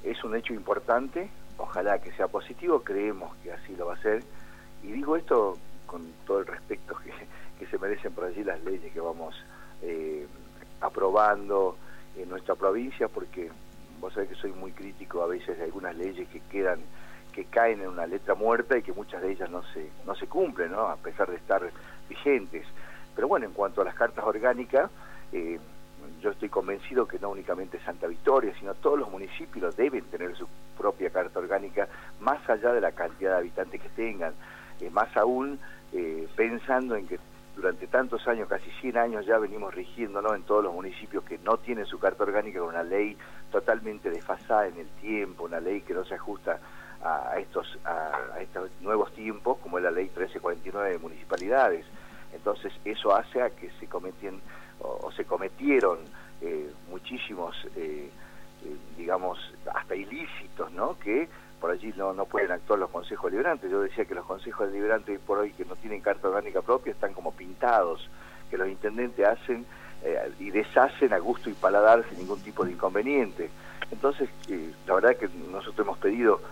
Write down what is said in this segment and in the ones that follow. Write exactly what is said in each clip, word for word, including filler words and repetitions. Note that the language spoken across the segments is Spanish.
es un hecho importante, ojalá que sea positivo, creemos que así lo va a ser, y digo esto con todo el respeto que, que se merecen por allí las leyes que vamos eh, aprobando en nuestra provincia, porque vos sabés que soy muy crítico a veces de algunas leyes que quedan, que caen en una letra muerta y que muchas de ellas no se, no se cumplen, ¿no? A pesar de estar vigentes. Pero bueno, en cuanto a las cartas orgánicas, eh, yo estoy convencido que no únicamente Santa Victoria, sino todos los municipios deben tener su propia carta orgánica, más allá de la cantidad de habitantes que tengan, eh, más aún eh, pensando en que durante tantos años, casi cien años ya venimos rigiéndonos en todos los municipios que no tienen su carta orgánica, con una ley totalmente desfasada en el tiempo, una ley que no se ajusta a estos, a, a estos nuevos tiempos, como es la ley trece cuarenta y nueve de municipalidades. Entonces eso hace a que se cometen o, o se cometieron eh, muchísimos, eh, eh, digamos, hasta ilícitos, ¿no? Que por allí no, no pueden actuar los consejos deliberantes. Yo decía que los consejos deliberantes por hoy que no tienen carta orgánica propia están como pintados, que los intendentes hacen eh, y deshacen a gusto y paladar sin ningún tipo de inconveniente. Entonces, eh, la verdad que nosotros hemos pedido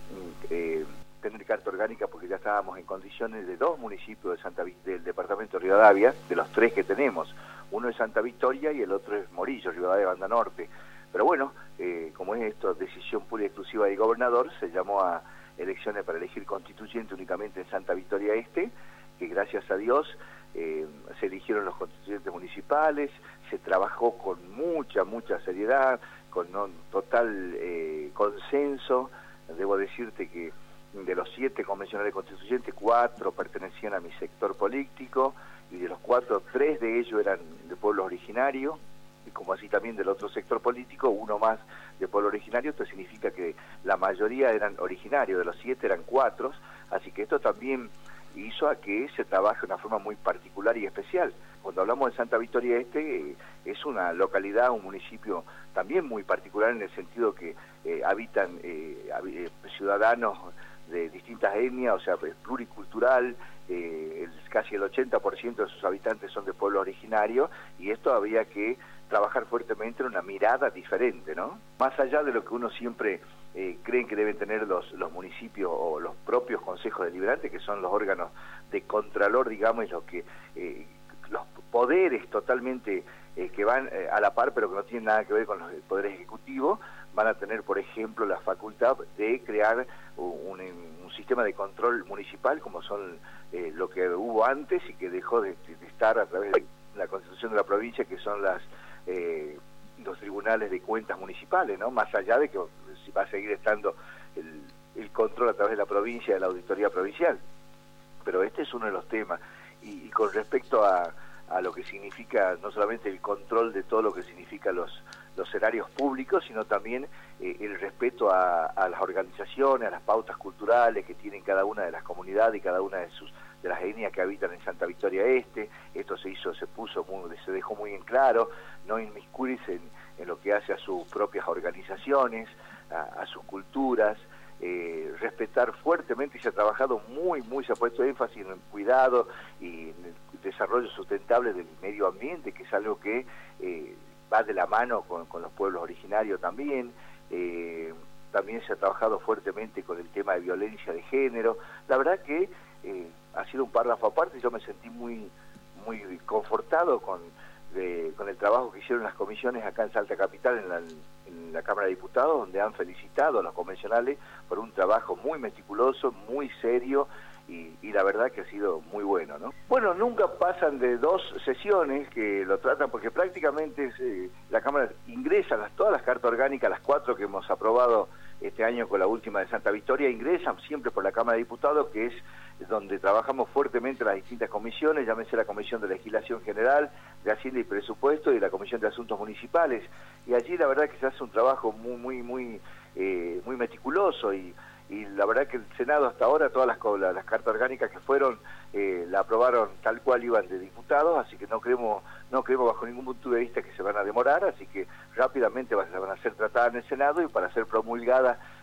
eh, tener carta orgánica porque ya estábamos en condiciones de dos municipios de Santa del departamento de Rivadavia, de los tres que tenemos. Uno es Santa Victoria y el otro es Morillo, Rivadavia, Banda Norte. Pero bueno, eh, como es esto decisión pura y exclusiva del gobernador, se llamó a elecciones para elegir constituyente únicamente en Santa Victoria Este, que gracias a Dios eh, se eligieron los constituyentes municipales, se trabajó con mucha, mucha seriedad, con ¿no? total eh, consenso. Debo decirte que de los siete convencionales constituyentes, cuatro pertenecían a mi sector político, y de los cuatro, tres de ellos eran de pueblo originario, y como así también del otro sector político, uno más de pueblo originario. Esto significa que la mayoría eran originarios, de los siete eran cuatro, así que esto también hizo a que se trabaje de una forma muy particular y especial. Cuando hablamos de Santa Victoria Este, eh, es una localidad, un municipio también muy particular en el sentido que eh, habitan eh, eh, ciudadanos de distintas etnias, o sea, es pluricultural, eh, el, casi el ochenta por ciento de sus habitantes son de pueblo originario, y esto había que trabajar fuertemente en una mirada diferente, ¿no? Más allá de lo que uno siempre eh, creen que deben tener los, los municipios o los propios consejos deliberantes, que son los órganos de contralor, digamos, y lo que eh, los poderes totalmente eh, que van eh, a la par, pero que no tienen nada que ver con los poderes ejecutivos, van a tener, por ejemplo, la facultad de crear un, un sistema de control municipal, como son eh, lo que hubo antes y que dejó de, de estar a través de la Constitución de la provincia, que son las eh, los tribunales de cuentas municipales, ¿no? Más allá de que si va a seguir estando el, el control a través de la provincia, de la auditoría provincial. Pero este es uno de los temas. Y, y con respecto a, a lo que significa no solamente el control de todo lo que significa los los erarios públicos, sino también eh, el respeto a, a las organizaciones, a las pautas culturales que tienen cada una de las comunidades y cada una de sus de las etnias que habitan en Santa Victoria Este. Esto se hizo, se puso, muy, se dejó muy en claro, no inmiscuirse en, en lo que hace a sus propias organizaciones, a, a sus culturas, eh, respetar fuertemente, y se ha trabajado muy, muy, se ha puesto énfasis en el cuidado y en el desarrollo sustentable del medio ambiente, que es algo que eh, va de la mano con, con los pueblos originarios también. Eh, también se ha trabajado fuertemente con el tema de violencia de género. La verdad que eh, ha sido un párrafo aparte. Yo me sentí muy muy confortado con, de, con el trabajo que hicieron las comisiones acá en Salta Capital, en la, en la Cámara de Diputados, donde han felicitado a los convencionales por un trabajo muy meticuloso, muy serio, Y, y la verdad que ha sido muy bueno, ¿no? Bueno, nunca pasan de dos sesiones que lo tratan, porque prácticamente eh, la Cámara ingresa las, todas las cartas orgánicas, las cuatro que hemos aprobado este año con la última de Santa Victoria, ingresan siempre por la Cámara de Diputados, que es donde trabajamos fuertemente las distintas comisiones, llámese la Comisión de Legislación General, de Hacienda y Presupuesto, y la Comisión de Asuntos Municipales, y allí la verdad que se hace un trabajo muy, muy, muy, eh, muy meticuloso, y y la verdad que el Senado hasta ahora, todas las, las cartas orgánicas que fueron, eh, la aprobaron tal cual iban de diputados, así que no creemos, no creemos bajo ningún punto de vista que se van a demorar, así que rápidamente van a ser tratadas en el Senado y para ser promulgadas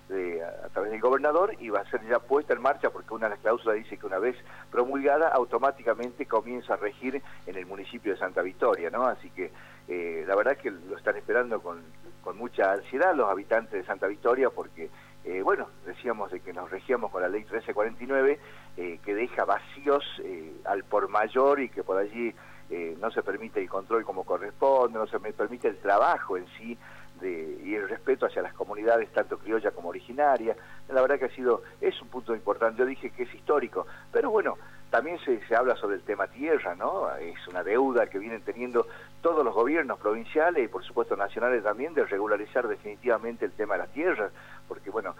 de, a, a través del gobernador, y va a ser ya puesta en marcha porque una de las cláusulas dice que una vez promulgada automáticamente comienza a regir en el municipio de Santa Victoria, ¿no? Así que eh, la verdad es que lo están esperando con, con mucha ansiedad los habitantes de Santa Victoria porque, eh, bueno, decíamos de que nos regíamos con la ley trece cuarenta y nueve, eh, que deja vacíos eh, al por mayor y que por allí eh, no se permite el control como corresponde, no se me permite el trabajo en sí, De, y el respeto hacia las comunidades tanto criolla como originaria. La verdad que ha sido, es un punto importante. Yo dije que es histórico, pero bueno, también se, se habla sobre el tema tierra, ¿no? Es una deuda que vienen teniendo todos los gobiernos provinciales y por supuesto nacionales también, de regularizar definitivamente el tema de las tierras, porque bueno,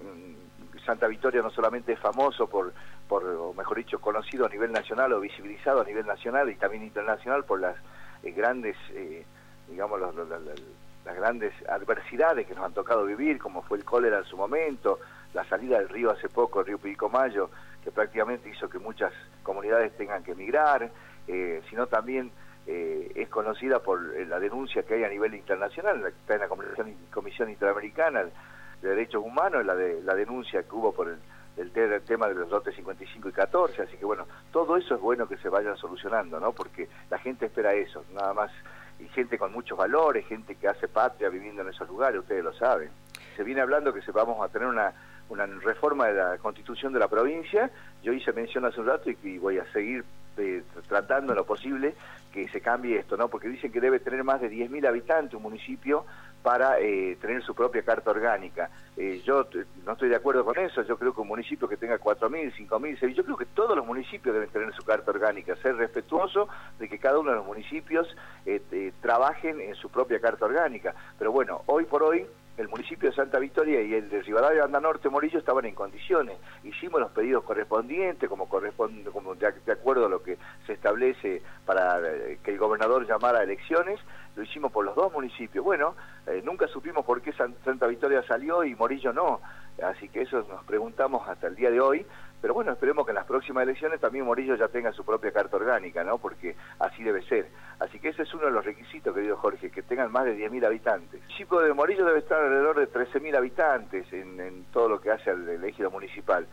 Santa Victoria no solamente es famoso por, por, o mejor dicho, conocido a nivel nacional o visibilizado a nivel nacional y también internacional por las eh, grandes, eh, digamos, los, los, los, los las grandes adversidades que nos han tocado vivir, como fue el cólera en su momento, la salida del río hace poco, el río Pilcomayo, que prácticamente hizo que muchas comunidades tengan que emigrar, eh, sino también eh, es conocida por la denuncia que hay a nivel internacional, que está en la Comisión, Comisión Interamericana de Derechos Humanos, la, de, la denuncia que hubo por el, el, el tema de los lotes cincuenta y cinco y catorce, así que bueno, todo eso es bueno que se vaya solucionando, ¿no? Porque la gente espera eso, nada más. Y gente con muchos valores, gente que hace patria viviendo en esos lugares, ustedes lo saben. Se viene hablando que se, vamos a tener una, una reforma de la Constitución de la provincia. Yo hice mención hace un rato y, y voy a seguir eh, tratando en lo posible que se cambie esto, ¿no? Porque dicen que debe tener más de diez mil habitantes un municipio para eh, tener su propia carta orgánica. Eh, yo no estoy de acuerdo con eso. Yo creo que un municipio que tenga cuatro mil, cinco mil, yo creo que todos los municipios deben tener su carta orgánica, ser respetuoso de que cada uno de los municipios eh, eh, trabajen en su propia carta orgánica. Pero bueno, hoy por hoy el municipio de Santa Victoria y el de Rivadavia, Banda Norte, Morillo estaban en condiciones. Hicimos los pedidos correspondientes, como corresponde, como de, de acuerdo a lo que se establece para eh, que el gobernador llamara a elecciones. Lo hicimos por los dos municipios. Bueno, eh, nunca supimos por qué San, Santa Victoria salió y Morillo no. Así que eso nos preguntamos hasta el día de hoy. Pero bueno, esperemos que en las próximas elecciones también Morillo ya tenga su propia carta orgánica, ¿no? Porque así debe ser. Así que ese es uno de los requisitos, querido Jorge, que tengan más de diez mil habitantes. El municipio de Morillo debe estar alrededor de trece mil habitantes en, en todo lo que hace al ejido municipal.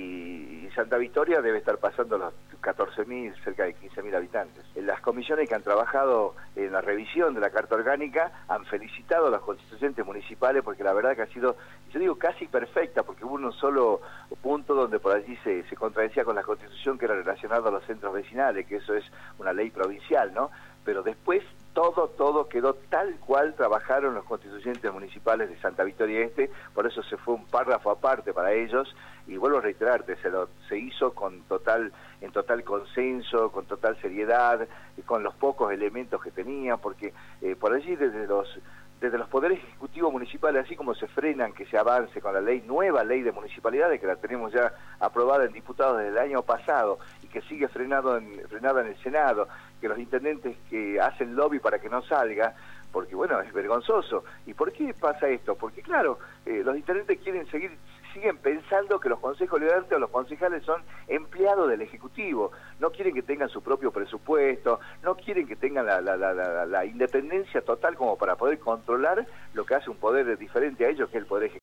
Y, y Santa Victoria debe estar pasando los catorce mil, cerca de quince mil habitantes. En las comisiones que han trabajado en la revisión de la Carta Orgánica han felicitado a los constituyentes municipales porque la verdad que ha sido, yo digo casi perfecta, porque hubo un solo punto donde por allí se, se contradecía con la Constitución, que era relacionado a los centros vecinales, que eso es una ley provincial, ¿no? Pero después todo, todo quedó tal cual trabajaron los constituyentes municipales de Santa Victoria Este, por eso se fue un párrafo aparte para ellos, y vuelvo a reiterarte, se, lo, se hizo con total, en total consenso, con total seriedad, y con los pocos elementos que tenía, porque eh, por allí desde los... desde los poderes ejecutivos municipales, así como se frenan que se avance con la ley, nueva ley de municipalidades, que la tenemos ya aprobada en diputados desde el año pasado, y que sigue frenado en, frenada en el Senado, que los intendentes que hacen lobby para que no salga, porque bueno, es vergonzoso. ¿Y por qué pasa esto? Porque claro, eh, los intendentes quieren seguir, siguen pensando que los consejos liberantes o los concejales son empleados del Ejecutivo, no quieren que tengan su propio presupuesto, no quieren que tengan la, la, la, la, la independencia total como para poder controlar lo que hace un poder diferente a ellos, que es el Poder Ejecutivo.